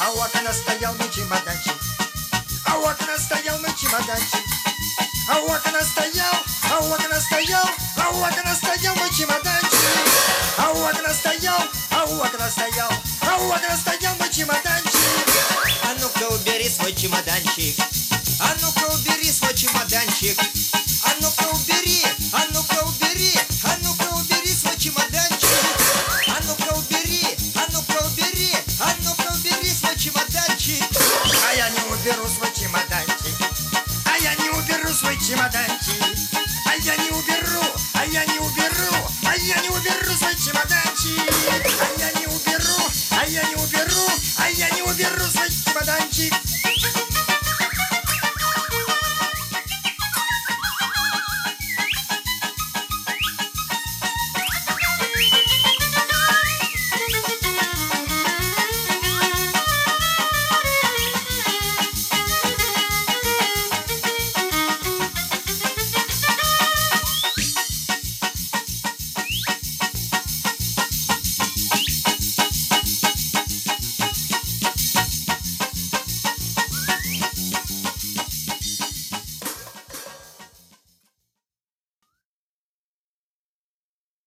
а у окна стоял мой чемоданчик. А у окна стоял мой чемоданчик. А у окна стоял, а у окна стоял, а у окна стоял мой чемоданчик. А у окна стоял, а у окна стоял, а у окна стоял мой чемоданчик. А ну-ка убери свой чемоданчик. А ну-ка убери свой чемоданчик.